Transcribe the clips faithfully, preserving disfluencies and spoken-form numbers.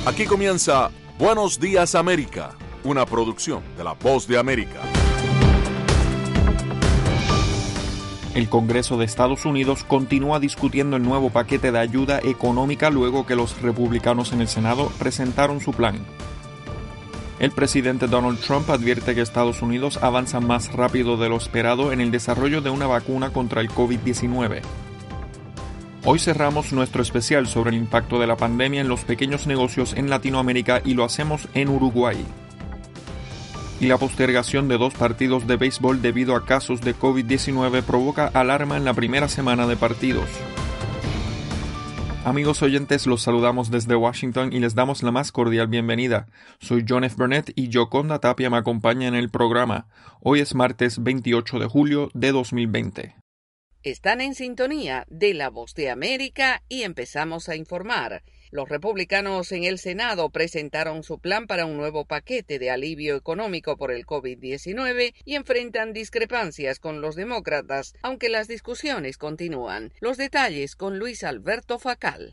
Aquí comienza Buenos Días América, una producción de La Voz de América. El Congreso de Estados Unidos continúa discutiendo el nuevo paquete de ayuda económica luego que los republicanos en el Senado presentaron su plan. El presidente Donald Trump advierte que Estados Unidos avanza más rápido de lo esperado en el desarrollo de una vacuna contra el COVID diecinueve. Hoy cerramos nuestro especial sobre el impacto de la pandemia en los pequeños negocios en Latinoamérica y lo hacemos en Uruguay. Y la postergación de dos partidos de béisbol debido a casos de COVID diecinueve provoca alarma en la primera semana de partidos. Amigos oyentes, los saludamos desde Washington y les damos la más cordial bienvenida. Soy John F. Burnett y Yoconda Tapia me acompaña en el programa. Hoy es martes veintiocho de julio de dos mil veinte. Están en sintonía de La Voz de América y empezamos a informar. Los republicanos en el Senado presentaron su plan para un nuevo paquete de alivio económico por el COVID diecinueve y enfrentan discrepancias con los demócratas, aunque las discusiones continúan. Los detalles con Luis Alberto Facal.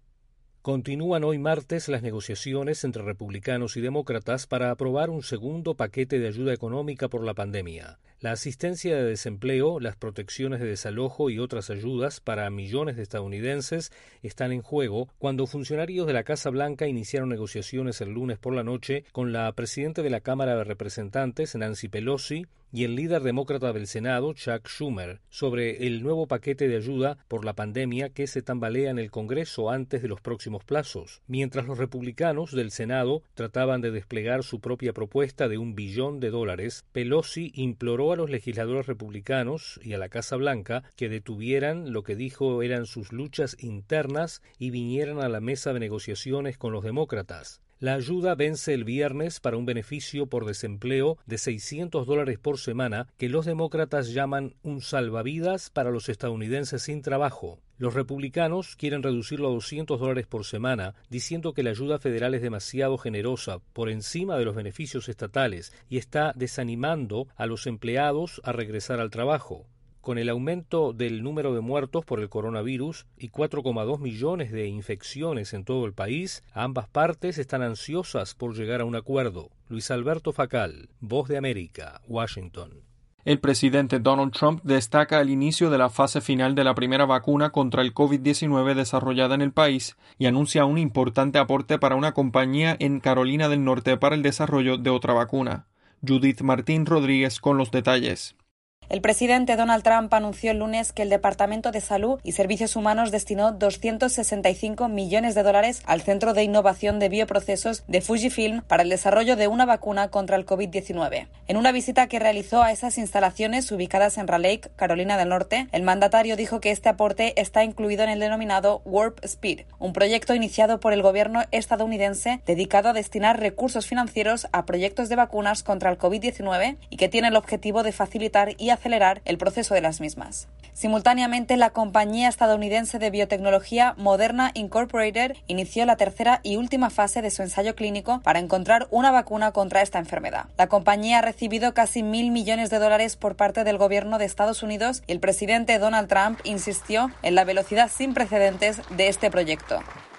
Continúan hoy martes las negociaciones entre republicanos y demócratas para aprobar un segundo paquete de ayuda económica por la pandemia. La asistencia de desempleo, las protecciones de desalojo y otras ayudas para millones de estadounidenses están en juego cuando funcionarios de la Casa Blanca iniciaron negociaciones el lunes por la noche con la presidenta de la Cámara de Representantes, Nancy Pelosi, y el líder demócrata del Senado, Chuck Schumer, sobre el nuevo paquete de ayuda por la pandemia que se tambalea en el Congreso antes de los próximos plazos. Mientras los republicanos del Senado trataban de desplegar su propia propuesta de un billón de dólares, Pelosi imploró a los legisladores republicanos y a la Casa Blanca que detuvieran lo que dijo eran sus luchas internas y vinieran a la mesa de negociaciones con los demócratas. La ayuda vence el viernes para un beneficio por desempleo de seiscientos dólares por semana que los demócratas llaman un salvavidas para los estadounidenses sin trabajo. Los republicanos quieren reducirlo a doscientos dólares por semana, diciendo que la ayuda federal es demasiado generosa, por encima de los beneficios estatales, y está desanimando a los empleados a regresar al trabajo. Con el aumento del número de muertos por el coronavirus y cuatro coma dos millones de infecciones en todo el país, ambas partes están ansiosas por llegar a un acuerdo. Luis Alberto Facal, Voz de América, Washington. El presidente Donald Trump destaca el inicio de la fase final de la primera vacuna contra el COVID diecinueve desarrollada en el país y anuncia un importante aporte para una compañía en Carolina del Norte para el desarrollo de otra vacuna. Judith Martín Rodríguez con los detalles. El presidente Donald Trump anunció el lunes que el Departamento de Salud y Servicios Humanos destinó doscientos sesenta y cinco millones de dólares al Centro de Innovación de Bioprocesos de Fujifilm para el desarrollo de una vacuna contra el COVID diecinueve. En una visita que realizó a esas instalaciones ubicadas en Raleigh, Carolina del Norte, el mandatario dijo que este aporte está incluido en el denominado Warp Speed, un proyecto iniciado por el gobierno estadounidense dedicado a destinar recursos financieros a proyectos de vacunas contra el COVID diecinueve y que tiene el objetivo de facilitar y acelerar el proceso de las mismas. Simultáneamente, la compañía estadounidense de biotecnología Moderna Incorporated inició la tercera y última fase de su ensayo clínico para encontrar una vacuna contra esta enfermedad. La compañía ha recibido casi mil millones de dólares por parte del gobierno de Estados Unidos y el presidente Donald Trump insistió en la velocidad sin precedentes de este proyecto.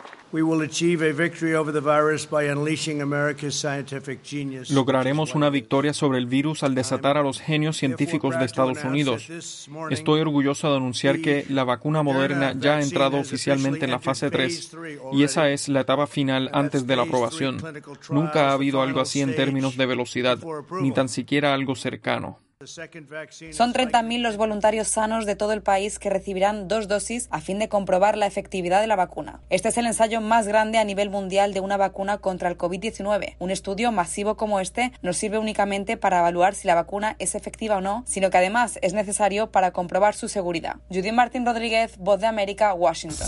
Lograremos una victoria sobre el virus al desatar a los genios científicos de Estados Unidos. Estoy orgulloso de anunciar que la vacuna Moderna ya ha entrado oficialmente en la fase tres y esa es la etapa final antes de la aprobación. Nunca ha habido algo así en términos de velocidad, ni tan siquiera algo cercano. Son treinta mil los voluntarios sanos de todo el país que recibirán dos dosis a fin de comprobar la efectividad de la vacuna. Este es el ensayo más grande a nivel mundial de una vacuna contra el COVID diecinueve. Un estudio masivo como este no sirve únicamente para evaluar si la vacuna es efectiva o no, sino que además es necesario para comprobar su seguridad. Judith Martín Rodríguez, Voz de América, Washington.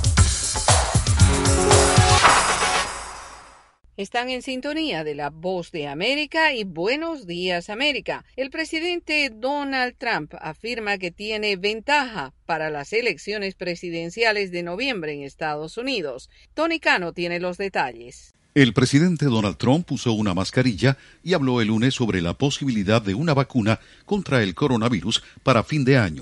Están en sintonía de La Voz de América y Buenos Días América. El presidente Donald Trump afirma que tiene ventaja para las elecciones presidenciales de noviembre en Estados Unidos. Tony Cano tiene los detalles. El presidente Donald Trump usó una mascarilla y habló el lunes sobre la posibilidad de una vacuna contra el coronavirus para fin de año.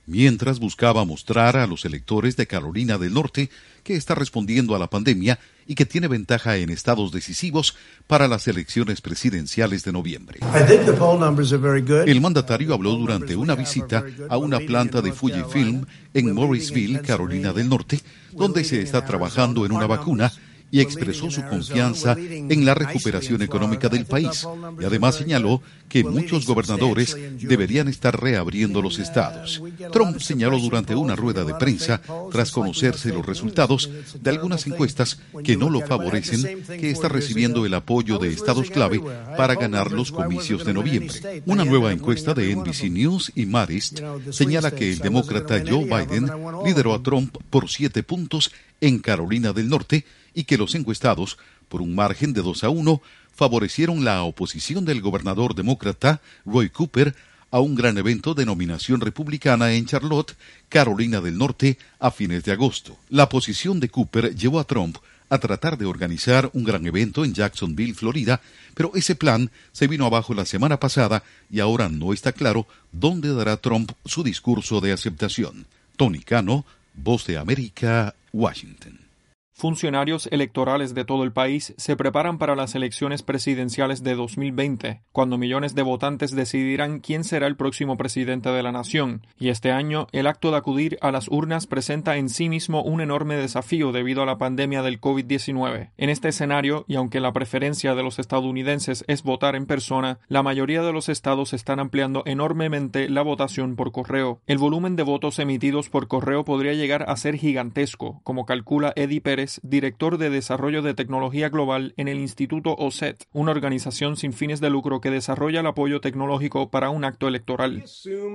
mientras buscaba mostrar a los electores de Carolina del Norte que está respondiendo a la pandemia y que tiene ventaja en estados decisivos para las elecciones presidenciales de noviembre. El mandatario habló durante una visita a una planta de Fujifilm en Morrisville, Carolina del Norte, donde se está trabajando en una vacuna, y expresó su confianza en la recuperación económica del país. Y además señaló que muchos gobernadores deberían estar reabriendo los estados. Trump señaló durante una rueda de prensa, tras conocerse los resultados de algunas encuestas que no lo favorecen, que está recibiendo el apoyo de estados clave para ganar los comicios de noviembre. Una nueva encuesta de N B C News y Marist señala que el demócrata Joe Biden lideró a Trump por siete puntos en Carolina del Norte, y que los encuestados, por un margen de dos a uno, favorecieron la oposición del gobernador demócrata Roy Cooper a un gran evento de nominación republicana en Charlotte, Carolina del Norte, a fines de agosto. La posición de Cooper llevó a Trump a tratar de organizar un gran evento en Jacksonville, Florida, pero ese plan se vino abajo la semana pasada y ahora no está claro dónde dará Trump su discurso de aceptación. Tony Cano, Voz de América, Washington. Funcionarios electorales de todo el país se preparan para las elecciones presidenciales de dos mil veinte, cuando millones de votantes decidirán quién será el próximo presidente de la nación. Y este año, el acto de acudir a las urnas presenta en sí mismo un enorme desafío debido a la pandemia del COVID diecinueve. En este escenario, y aunque la preferencia de los estadounidenses es votar en persona, la mayoría de los estados están ampliando enormemente la votación por correo. El volumen de votos emitidos por correo podría llegar a ser gigantesco, como calcula Eddie Pérez, director de Desarrollo de Tecnología Global en el Instituto O S E T, una organización sin fines de lucro que desarrolla el apoyo tecnológico para un acto electoral.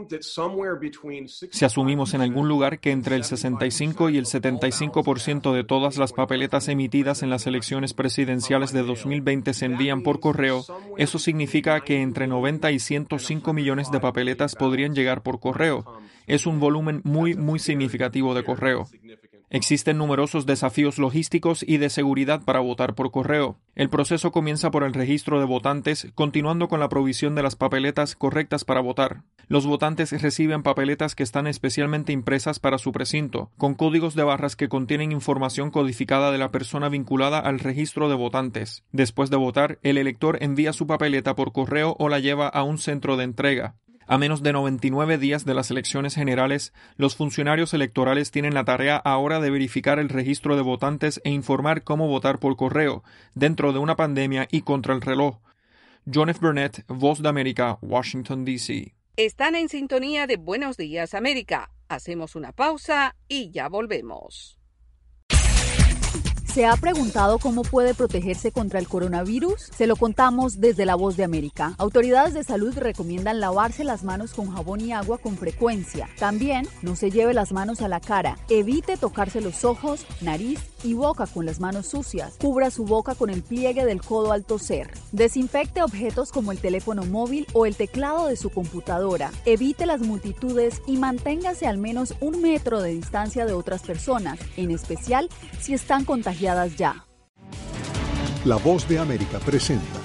Si asumimos en algún lugar que entre el sesenta y cinco y el setenta y cinco por ciento de todas las papeletas emitidas en las elecciones presidenciales de dos mil veinte se envían por correo, eso significa que entre noventa y ciento cinco millones de papeletas podrían llegar por correo. Es un volumen muy, muy significativo de correo. Existen numerosos desafíos logísticos y de seguridad para votar por correo. El proceso comienza por el registro de votantes, continuando con la provisión de las papeletas correctas para votar. Los votantes reciben papeletas que están especialmente impresas para su precinto, con códigos de barras que contienen información codificada de la persona vinculada al registro de votantes. Después de votar, el elector envía su papeleta por correo o la lleva a un centro de entrega. A menos de noventa y nueve días de las elecciones generales, los funcionarios electorales tienen la tarea ahora de verificar el registro de votantes e informar cómo votar por correo, dentro de una pandemia y contra el reloj. John F. Burnett, Voz de América, Washington, D C Están en sintonía de Buenos Días, América. Hacemos una pausa y ya volvemos. ¿Se ha preguntado cómo puede protegerse contra el coronavirus? Se lo contamos desde La Voz de América. Autoridades de salud recomiendan lavarse las manos con jabón y agua con frecuencia. También no se lleve las manos a la cara. Evite tocarse los ojos, nariz y boca con las manos sucias. Cubra su boca con el pliegue del codo al toser. Desinfecte objetos como el teléfono móvil o el teclado de su computadora. Evite las multitudes y manténgase al menos un metro de distancia de otras personas, en especial si están contagiadas ya. La Voz de América presenta.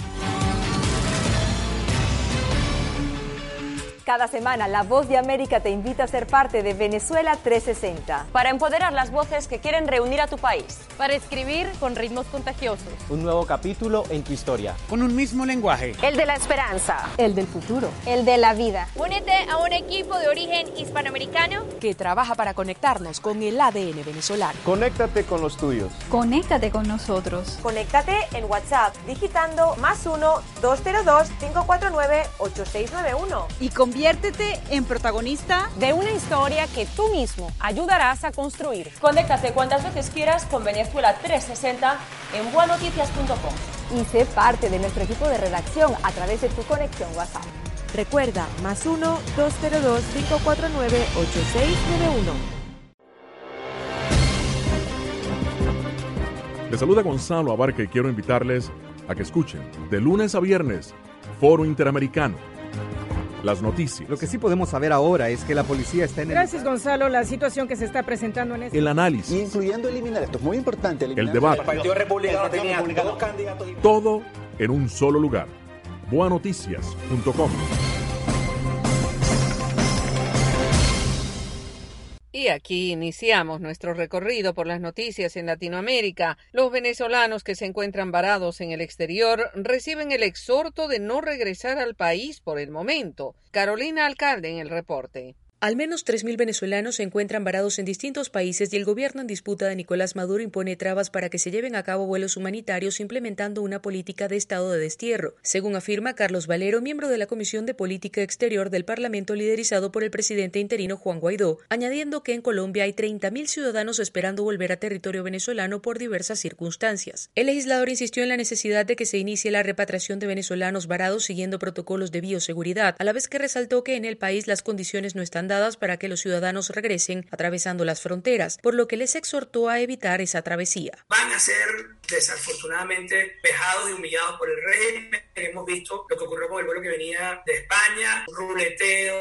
Cada semana, La Voz de América te invita a ser parte de Venezuela trescientos sesenta. Para empoderar las voces que quieren reunir a tu país. Para escribir con ritmos contagiosos. Un nuevo capítulo en tu historia. Con un mismo lenguaje. El de la esperanza. El del futuro. El de la vida. Únete a un equipo de origen hispanoamericano que trabaja para conectarnos con el A D N venezolano. Conéctate con los tuyos. Conéctate con nosotros. Conéctate en WhatsApp digitando más uno, dos cero dos, cinco cuatro nueve, ocho seis nueve uno. Y conviértete en protagonista de una historia que tú mismo ayudarás a construir. Conéctate cuantas veces quieras con Venezuela trescientos sesenta en buenoticias punto com. Y sé parte de nuestro equipo de redacción a través de tu conexión WhatsApp. Recuerda, más uno, dos cero dos, cinco cuatro nueve, ocho seis nueve uno. Les saluda Gonzalo Abarca y quiero invitarles a que escuchen de lunes a viernes Foro Interamericano. Las noticias. Lo que sí podemos saber ahora es que la policía está en el... Gracias, Gonzalo. La situación que se está presentando en este... El análisis. Incluyendo eliminar, esto es muy importante. El debate. El Partido Republicano tenía dos candidatos. Todo en un solo lugar. buenoticias punto com. Y aquí iniciamos nuestro recorrido por las noticias en Latinoamérica. Los venezolanos que se encuentran varados en el exterior reciben el exhorto de no regresar al país por el momento. Carolina Alcalde en el reporte. Al menos tres mil venezolanos se encuentran varados en distintos países y el gobierno en disputa de Nicolás Maduro impone trabas para que se lleven a cabo vuelos humanitarios implementando una política de estado de destierro, según afirma Carlos Valero, miembro de la Comisión de Política Exterior del Parlamento liderizado por el presidente interino Juan Guaidó, añadiendo que en Colombia hay treinta mil ciudadanos esperando volver a territorio venezolano por diversas circunstancias. El legislador insistió en la necesidad de que se inicie la repatriación de venezolanos varados siguiendo protocolos de bioseguridad, a la vez que resaltó que en el país las condiciones no están para que los ciudadanos regresen atravesando las fronteras, por lo que les exhortó a evitar esa travesía. Van a ser desafortunadamente vejados y humillados por el régimen. Hemos visto lo que ocurrió con el vuelo que venía de España, un ruleteo,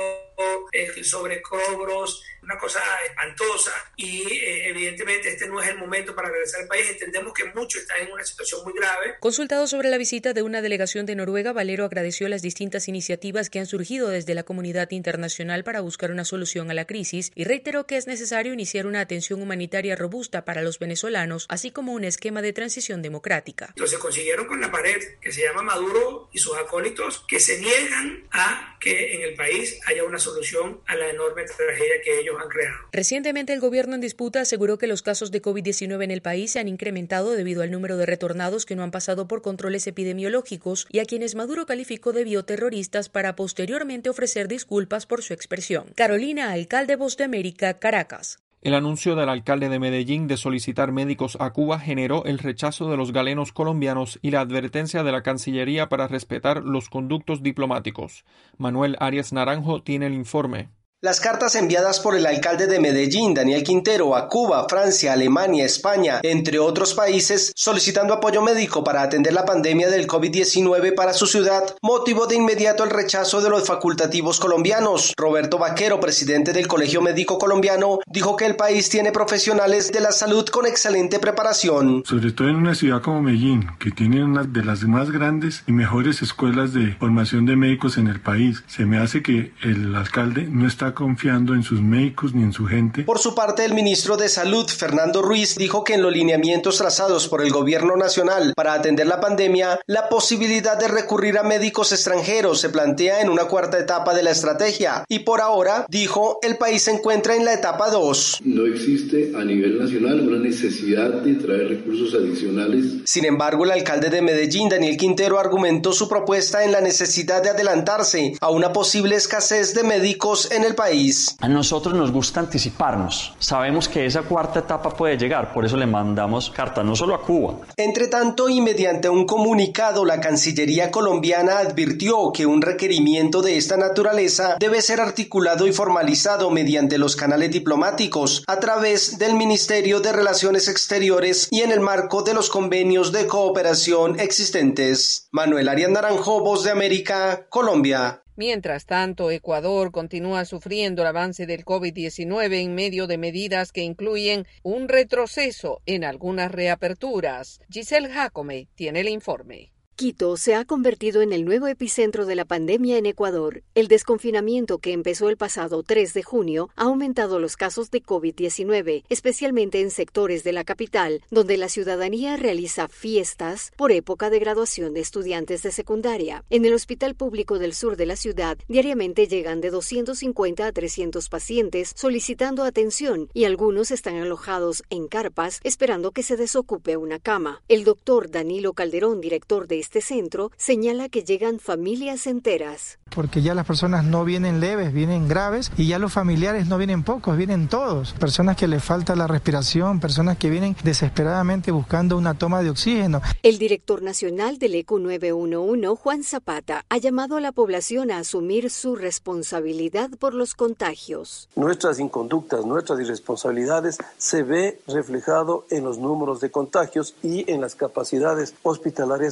eh, sobrecobros, una cosa espantosa y eh, evidentemente este no es el momento para regresar al país. Entendemos que muchos están en una situación muy grave. Consultado sobre la visita de una delegación de Noruega, Valero agradeció las distintas iniciativas que han surgido desde la comunidad internacional para buscar una solución a la crisis y reiteró que es necesario iniciar una atención humanitaria robusta para los venezolanos, así como un esquema de transición democrática. Entonces consiguieron con la pared que se llama Maduro y sus acólitos que se niegan a que en el país haya una solución a la enorme tragedia que ellos han creado. Recientemente el gobierno en disputa aseguró que los casos de COVID diecinueve en el país se han incrementado debido al número de retornados que no han pasado por controles epidemiológicos y a quienes Maduro calificó de bioterroristas para posteriormente ofrecer disculpas por su expresión. Carolina Alcalde, Voz de América, Caracas. El anuncio del alcalde de Medellín de solicitar médicos a Cuba generó el rechazo de los galenos colombianos y la advertencia de la Cancillería para respetar los conductos diplomáticos. Manuel Arias Naranjo tiene el informe. Las cartas enviadas por el alcalde de Medellín, Daniel Quintero, a Cuba, Francia, Alemania, España, entre otros países, solicitando apoyo médico para atender la pandemia del COVID diecinueve para su ciudad, motivó de inmediato el rechazo de los facultativos colombianos. Roberto Vaquero, presidente del Colegio Médico Colombiano, dijo que el país tiene profesionales de la salud con excelente preparación. Sobre todo en una ciudad como Medellín, que tiene una de las más grandes y mejores escuelas de formación de médicos en el país, se me hace que el alcalde no está confiando en sus médicos ni en su gente. Por su parte, el ministro de Salud, Fernando Ruiz, dijo que en los lineamientos trazados por el gobierno nacional para atender la pandemia, la posibilidad de recurrir a médicos extranjeros se plantea en una cuarta etapa de la estrategia y por ahora, dijo, el país se encuentra en la etapa dos. No existe a nivel nacional una necesidad de traer recursos adicionales. Sin embargo, el alcalde de Medellín, Daniel Quintero, argumentó su propuesta en la necesidad de adelantarse a una posible escasez de médicos en el país. A nosotros nos gusta anticiparnos. Sabemos que esa cuarta etapa puede llegar, por eso le mandamos carta no solo a Cuba. Entre tanto, y mediante un comunicado, la Cancillería colombiana advirtió que un requerimiento de esta naturaleza debe ser articulado y formalizado mediante los canales diplomáticos a través del Ministerio de Relaciones Exteriores y en el marco de los convenios de cooperación existentes. Manuel Arias Naranjo, Voz de América, Colombia. Mientras tanto, Ecuador continúa sufriendo el avance del COVID diecinueve en medio de medidas que incluyen un retroceso en algunas reaperturas. Giselle Jacome tiene el informe. Quito se ha convertido en el nuevo epicentro de la pandemia en Ecuador. El desconfinamiento que empezó el pasado tres de junio ha aumentado los casos de COVID diecinueve, especialmente en sectores de la capital, donde la ciudadanía realiza fiestas por época de graduación de estudiantes de secundaria. En el hospital público del sur de la ciudad, diariamente llegan de doscientos cincuenta a trescientos pacientes solicitando atención y algunos están alojados en carpas esperando que se desocupe una cama. El doctor Danilo Calderón, director de este centro, señala que llegan familias enteras. Porque ya las personas no vienen leves, vienen graves y ya los familiares no vienen pocos, vienen todos. Personas que les falta la respiración, personas que vienen desesperadamente buscando una toma de oxígeno. El director nacional del E Q nueve uno uno, Juan Zapata, ha llamado a la población a asumir su responsabilidad por los contagios. Nuestras inconductas, nuestras irresponsabilidades se ve reflejado en los números de contagios y en las capacidades hospitalarias que luego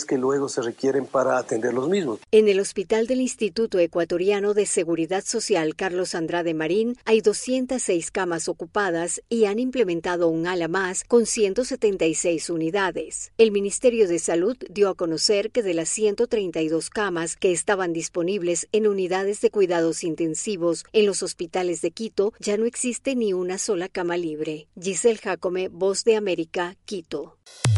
recursos se requieren para atender los mismos. En el Hospital del Instituto Ecuatoriano de Seguridad Social Carlos Andrade Marín hay doscientas seis camas ocupadas y han implementado un ala más con ciento setenta y seis unidades. El Ministerio de Salud dio a conocer que de las ciento treinta y dos camas que estaban disponibles en unidades de cuidados intensivos en los hospitales de Quito, ya no existe ni una sola cama libre. Giselle Jacome, Voz de América, Quito.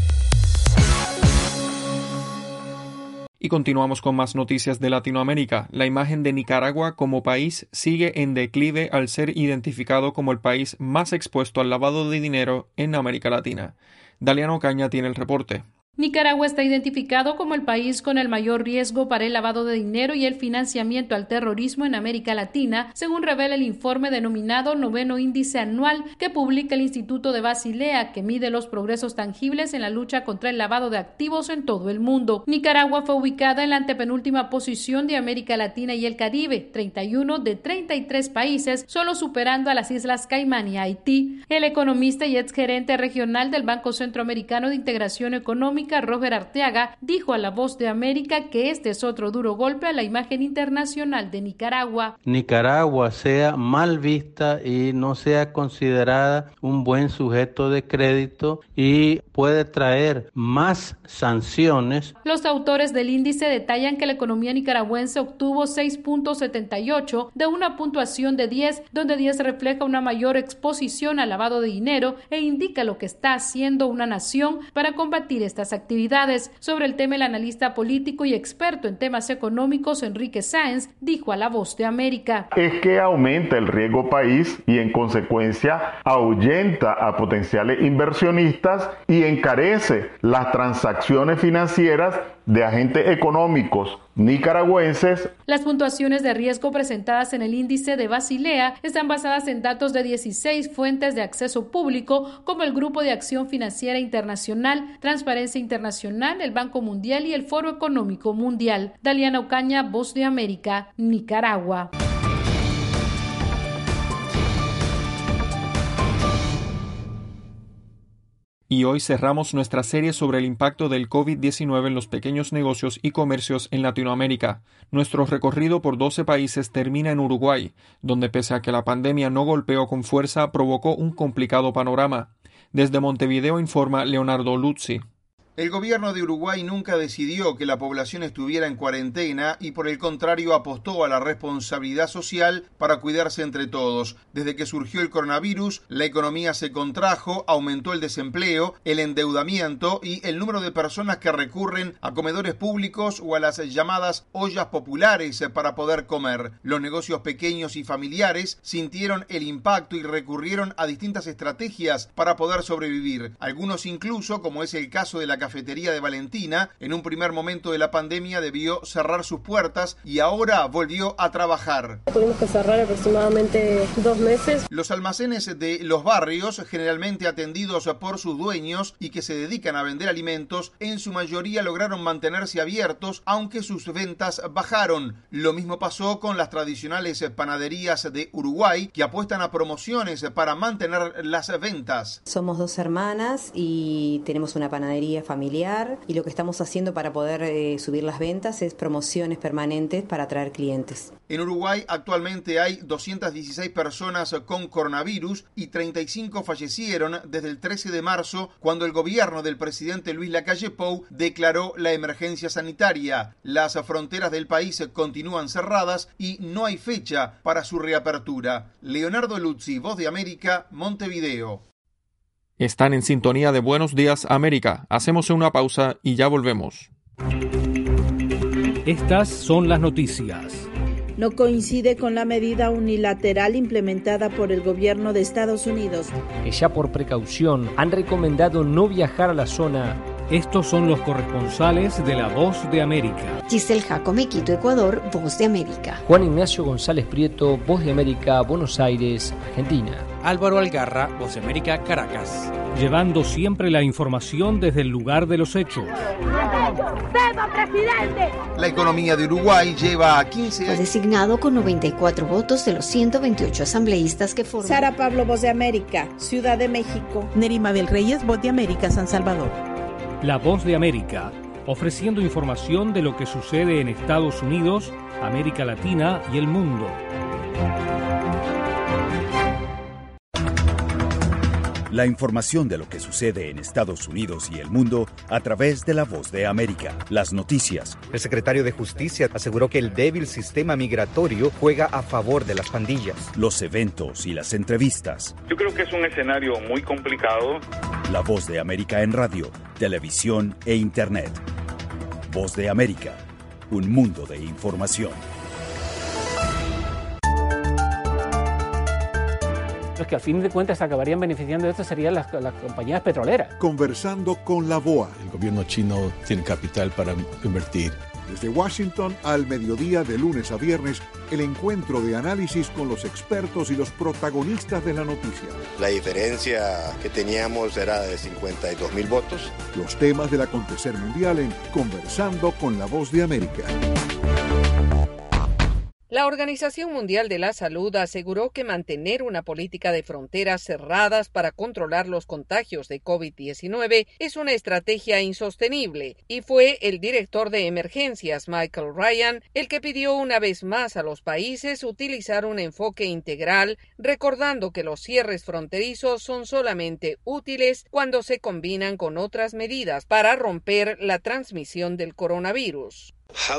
Y continuamos con más noticias de Latinoamérica. La imagen de Nicaragua como país sigue en declive al ser identificado como el país más expuesto al lavado de dinero en América Latina. Daliana Ocaña tiene el reporte. Nicaragua está identificado como el país con el mayor riesgo para el lavado de dinero y el financiamiento al terrorismo en América Latina, según revela el informe denominado Noveno Índice Anual que publica el Instituto de Basilea, que mide los progresos tangibles en la lucha contra el lavado de activos en todo el mundo. Nicaragua fue ubicada en la antepenúltima posición de América Latina y el Caribe, treinta y uno de treinta y tres países, solo superando a las Islas Caimán y Haití. El economista y exgerente regional del Banco Centroamericano de Integración Económica, Roger Arteaga, dijo a La Voz de América que este es otro duro golpe a la imagen internacional de Nicaragua. Nicaragua sea mal vista y no sea considerada un buen sujeto de crédito y puede traer más sanciones. Los autores del índice detallan que la economía nicaragüense obtuvo seis punto setenta y ocho de una puntuación de diez, donde diez refleja una mayor exposición al lavado de dinero e indica lo que está haciendo una nación para combatir estas actividades. Sobre el tema, el analista político y experto en temas económicos Enrique Sáenz dijo a La Voz de América: es que aumenta el riesgo país y en consecuencia ahuyenta a potenciales inversionistas y encarece las transacciones financieras de agentes económicos nicaragüenses. Las puntuaciones de riesgo presentadas en el índice de Basilea están basadas en datos de dieciséis fuentes de acceso público, como el Grupo de Acción Financiera Internacional, Transparencia Internacional, el Banco Mundial y el Foro Económico Mundial. Daliana Ocaña, Voz de América, Nicaragua. Y hoy cerramos nuestra serie sobre el impacto del COVID diecinueve en los pequeños negocios y comercios en Latinoamérica. Nuestro recorrido por doce países termina en Uruguay, donde pese a que la pandemia no golpeó con fuerza, provocó un complicado panorama. Desde Montevideo informa Leonardo Luzzi. El gobierno de Uruguay nunca decidió que la población estuviera en cuarentena y por el contrario apostó a la responsabilidad social para cuidarse entre todos. Desde que surgió el coronavirus, la economía se contrajo, aumentó el desempleo, el endeudamiento y el número de personas que recurren a comedores públicos o a las llamadas ollas populares para poder comer. Los negocios pequeños y familiares sintieron el impacto y recurrieron a distintas estrategias para poder sobrevivir. Algunos incluso, como es el caso de la cafetería de Valentina, en un primer momento de la pandemia debió cerrar sus puertas y ahora volvió a trabajar. Tuvimos que cerrar aproximadamente dos meses. Los almacenes de los barrios, generalmente atendidos por sus dueños y que se dedican a vender alimentos, en su mayoría lograron mantenerse abiertos, aunque sus ventas bajaron. Lo mismo pasó con las tradicionales panaderías de Uruguay, que apuestan a promociones para mantener las ventas. Somos dos hermanas y tenemos una panadería familiar y lo que estamos haciendo para poder eh, subir las ventas es promociones permanentes para atraer clientes. En Uruguay actualmente hay doscientas dieciséis personas con coronavirus y treinta y cinco fallecieron desde el trece de marzo, cuando el gobierno del presidente Luis Lacalle Pou declaró la emergencia sanitaria. Las fronteras del país continúan cerradas y no hay fecha para su reapertura. Leonardo Luzzi, Voz de América, Montevideo. Están en sintonía de Buenos Días América. Hacemos una pausa y ya volvemos. Estas son las noticias. No coincide con la medida unilateral implementada por el gobierno de Estados Unidos, que ya por precaución han recomendado no viajar a la zona. Estos son los corresponsales de La Voz de América. Giselle Jacome, Quito, Ecuador, Voz de América. Juan Ignacio González Prieto, Voz de América, Buenos Aires, Argentina. Álvaro Algarra, Voz de América, Caracas. Llevando siempre la información desde el lugar de los hechos. La economía de Uruguay lleva a quince años. Fue designado con noventa y cuatro votos de los ciento veintiocho asambleístas que forman. Sara Pablo, Voz de América, Ciudad de México. Nerima del Reyes, Voz de América, San Salvador. La Voz de América ofreciendo información de lo que sucede en Estados Unidos, América Latina y el mundo. La información de lo que sucede en Estados Unidos y el mundo a través de La Voz de América. Las noticias. El secretario de Justicia aseguró que el débil sistema migratorio juega a favor de las pandillas. Los eventos y las entrevistas. Yo creo que es un escenario muy complicado. La Voz de América en radio, televisión e internet. Voz de América, un mundo de información. Los que al fin de cuentas se acabarían beneficiando de esto serían las, las compañías petroleras. Conversando con la B O A. El gobierno chino tiene capital para invertir. Desde Washington al mediodía de lunes a viernes, el encuentro de análisis con los expertos y los protagonistas de la noticia. La diferencia que teníamos era de cincuenta y dos mil votos. Los temas del acontecer mundial en Conversando con la Voz de América. La Organización Mundial de la Salud aseguró que mantener una política de fronteras cerradas para controlar los contagios de COVID diecinueve es una estrategia insostenible, y fue el director de emergencias, Michael Ryan, el que pidió una vez más a los países utilizar un enfoque integral, recordando que los cierres fronterizos son solamente útiles cuando se combinan con otras medidas para romper la transmisión del coronavirus.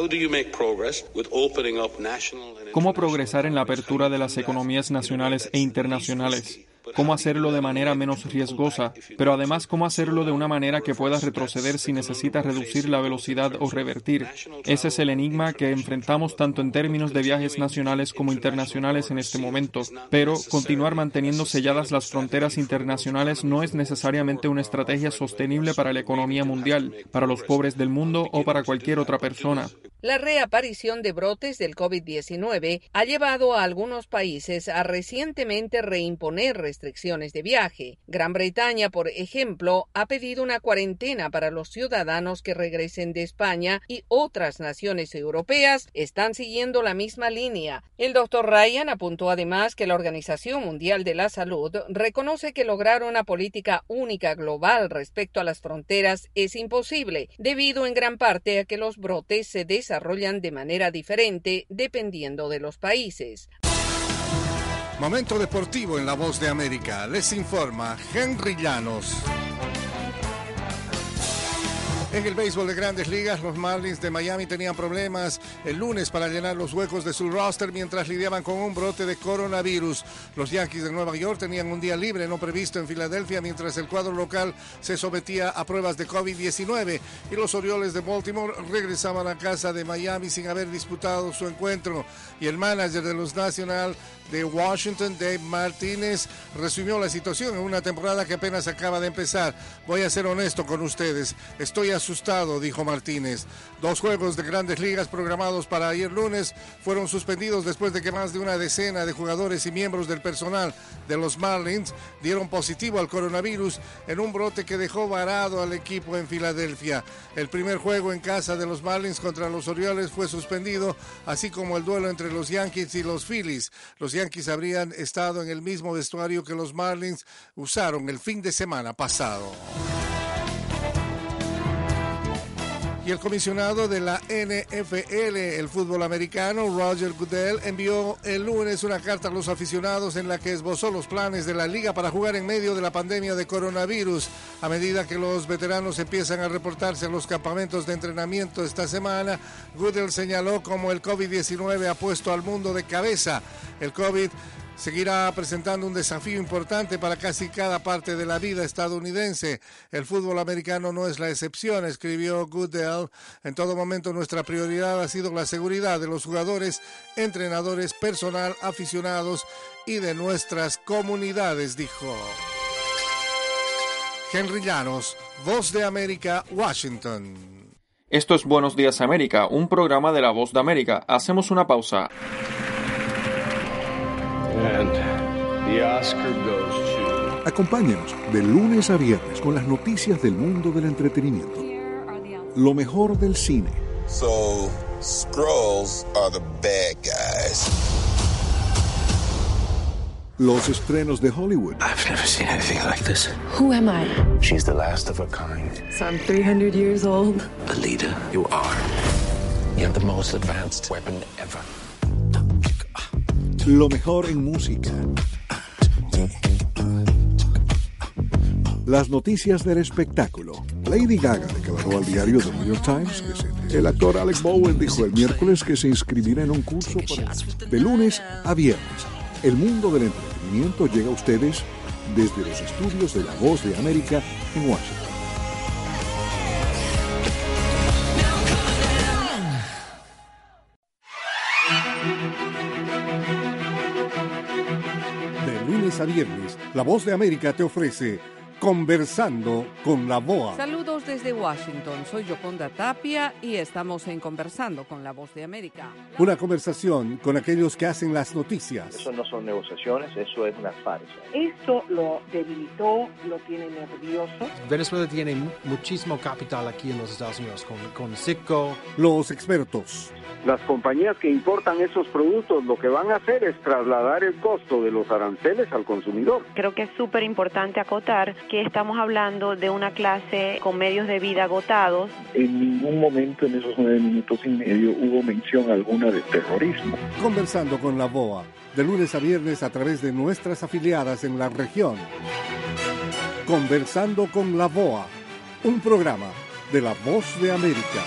¿Cómo progresar en la apertura de las economías nacionales e internacionales? ¿Cómo hacerlo de manera menos riesgosa, pero además cómo hacerlo de una manera que pueda retroceder si necesita reducir la velocidad o revertir? Ese es el enigma que enfrentamos tanto en términos de viajes nacionales como internacionales en este momento. Pero continuar manteniendo selladas las fronteras internacionales no es necesariamente una estrategia sostenible para la economía mundial, para los pobres del mundo o para cualquier otra persona. La reaparición de brotes del COVID diecinueve ha llevado a algunos países a recientemente reimponer restricciones de viaje. Gran Bretaña, por ejemplo, ha pedido una cuarentena para los ciudadanos que regresen de España, y otras naciones europeas están siguiendo la misma línea. El doctor Ryan apuntó además que la Organización Mundial de la Salud reconoce que lograr una política única global respecto a las fronteras es imposible, debido en gran parte a que los brotes se desarrollan desarrollan de manera diferente dependiendo de los países. Momento deportivo en La Voz de América. Les informa Henry Llanos. En el béisbol de Grandes Ligas, los Marlins de Miami tenían problemas el lunes para llenar los huecos de su roster mientras lidiaban con un brote de coronavirus. Los Yankees de Nueva York tenían un día libre no previsto en Filadelfia mientras el cuadro local se sometía a pruebas de COVID diecinueve, y los Orioles de Baltimore regresaban a casa de Miami sin haber disputado su encuentro. Y el manager de los Nationals de Washington, Dave Martínez, resumió la situación en una temporada que apenas acaba de empezar. Voy a ser honesto con ustedes, estoy asustado, dijo Martínez. Dos juegos de Grandes Ligas programados para ayer lunes fueron suspendidos después de que más de una decena de jugadores y miembros del personal de los Marlins dieron positivo al coronavirus en un brote que dejó varado al equipo en Filadelfia. El primer juego en casa de los Marlins contra los Orioles fue suspendido, así como el duelo entre los Yankees y los Phillies. Los Yankees habrían estado en el mismo vestuario que los Marlins usaron el fin de semana pasado. Y el comisionado de la N F L, el fútbol americano, Roger Goodell, envió el lunes una carta a los aficionados en la que esbozó los planes de la liga para jugar en medio de la pandemia de coronavirus. A medida que los veteranos empiezan a reportarse a los campamentos de entrenamiento esta semana, Goodell señaló cómo el COVID diecinueve ha puesto al mundo de cabeza. El COVID seguirá presentando un desafío importante para casi cada parte de la vida estadounidense. El fútbol americano no es la excepción, escribió Goodell. En todo momento nuestra prioridad ha sido la seguridad de los jugadores, entrenadores, personal, aficionados y de nuestras comunidades, dijo. Henry Llanos, Voz de América, Washington. Esto es Buenos Días América, un programa de La Voz de América. Hacemos una pausa. And the Oscar goes to... Acompáñenos de lunes a viernes con las noticias del mundo del entretenimiento. Lo mejor del cine. So, Skrulls are the bad guys. los estrenos de Hollywood. I've never seen anything like this. Who am I? She's the last of her kind. So I'm three hundred years old. Alita, you are. You have the most advanced weapon ever. Lo mejor en música. Las noticias del espectáculo. Lady Gaga declaró al diario The New York Times que se... el actor Alec Bowen dijo el miércoles que se inscribirá en un curso para... de lunes a viernes. El mundo del entretenimiento llega a ustedes desde los estudios de La Voz de América en Washington. De lunes a viernes, La Voz de América te ofrece Conversando con la V O A. Saludos desde Washington, soy Yoconda Tapia y estamos en Conversando con la Voz de América. Una conversación con aquellos que hacen las noticias. Eso no son negociaciones, eso es una farsa. Esto lo debilitó, lo tiene nervioso. Venezuela tiene muchísimo capital aquí en los Estados Unidos, con, con Citgo. Los expertos. Las compañías que importan esos productos lo que van a hacer es trasladar el costo de los aranceles al consumidor. Creo que es súper importante acotar que estamos hablando de una clase con medios de vida agotados. En ningún momento en esos nueve minutos y medio hubo mención alguna de terrorismo. Conversando con la V O A, de lunes a viernes a través de nuestras afiliadas en la región. Conversando con la V O A, un programa de La Voz de América.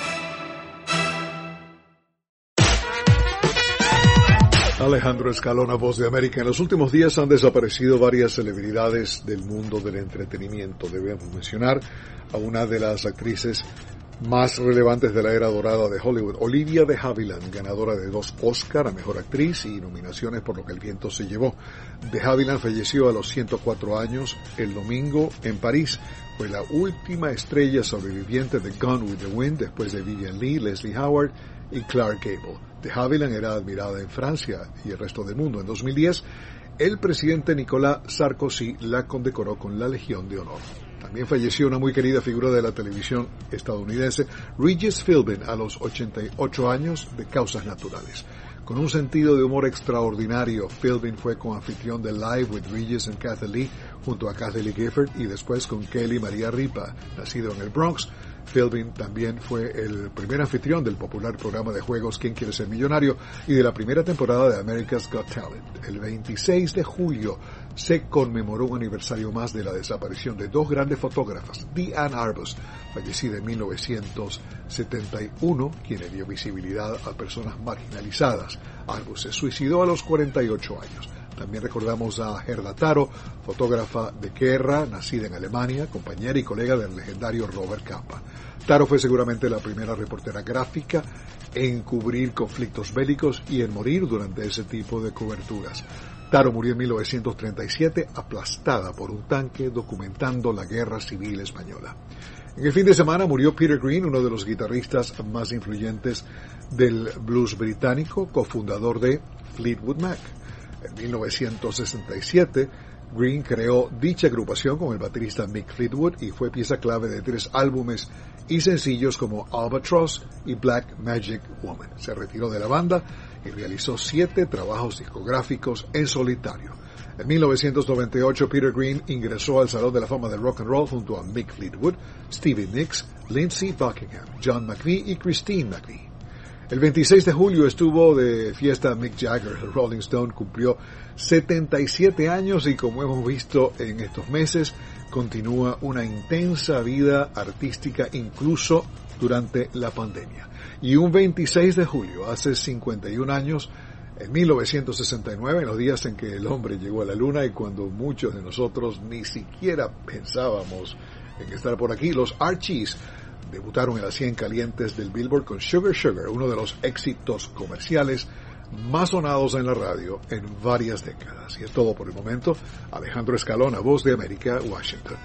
Alejandro Escalona, Voz de América. En los últimos días han desaparecido varias celebridades del mundo del entretenimiento. Debemos mencionar a una de las actrices más relevantes de la era dorada de Hollywood, Olivia de Havilland, ganadora de dos Oscar a Mejor Actriz y nominaciones por Lo que el viento se llevó. De Havilland falleció a los ciento cuatro años el domingo en París. Fue la última estrella sobreviviente de Gone with the Wind después de Vivien Leigh, Leslie Howard y Clark Gable. De Havilland era admirada en Francia y el resto del mundo. En dos mil diez, el presidente Nicolas Sarkozy la condecoró con la Legión de Honor. También falleció una muy querida figura de la televisión estadounidense, Regis Philbin, a los ochenta y ocho años de causas naturales. Con un sentido de humor extraordinario, Philbin fue coanfitrión de Live with Regis and Kathy Lee junto a Kathy Lee Gifford y después con Kelly María Ripa, nacido en el Bronx. Philbin también fue el primer anfitrión del popular programa de juegos ¿Quién quiere ser millonario? Y de la primera temporada de America's Got Talent. El veintiséis de julio se conmemoró un aniversario más de la desaparición de dos grandes fotógrafas, Diane Arbus, fallecida en mil novecientos setenta y uno, quien le dio visibilidad a personas marginalizadas. Arbus se suicidó a los cuarenta y ocho años. También recordamos a Gerda Taro, fotógrafa de guerra, nacida en Alemania, compañera y colega del legendario Robert Capa. Taro fue seguramente la primera reportera gráfica en cubrir conflictos bélicos y en morir durante ese tipo de coberturas. Taro murió en mil novecientos treinta y siete aplastada por un tanque documentando la Guerra Civil Española. En el fin de semana murió Peter Green, uno de los guitarristas más influyentes del blues británico, cofundador de Fleetwood Mac. En mil novecientos sesenta y siete, Green creó dicha agrupación con el baterista Mick Fleetwood y fue pieza clave de tres álbumes y sencillos como Albatross y Black Magic Woman. Se retiró de la banda y realizó siete trabajos discográficos en solitario. En mil novecientos noventa y ocho, Peter Green ingresó al Salón de la Fama del Rock and Roll junto a Mick Fleetwood, Stevie Nicks, Lindsey Buckingham, John McVie y Christine McVie. El veintiséis de julio estuvo de fiesta Mick Jagger. El Rolling Stone cumplió setenta y siete años y, como hemos visto en estos meses, continúa una intensa vida artística incluso durante la pandemia. Y un veintiséis de julio, hace cincuenta y un años, en mil novecientos sesenta y nueve, en los días en que el hombre llegó a la luna y cuando muchos de nosotros ni siquiera pensábamos en estar por aquí, los Archies debutaron en las cien calientes del Billboard con Sugar Sugar, uno de los éxitos comerciales más sonados en la radio en varias décadas. Y es todo por el momento. Alejandro Escalona, Voz de América, Washington.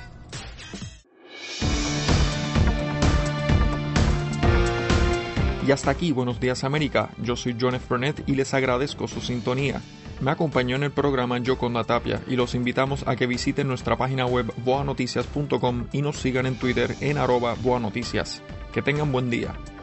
Y hasta aquí, Buenos Días América. Yo soy John F. Burnett y les agradezco su sintonía. Me acompañó en el programa Yoconda Tapia y los invitamos a que visiten nuestra página web voa noticias punto com y nos sigan en Twitter en arroba voanoticias. Que tengan buen día.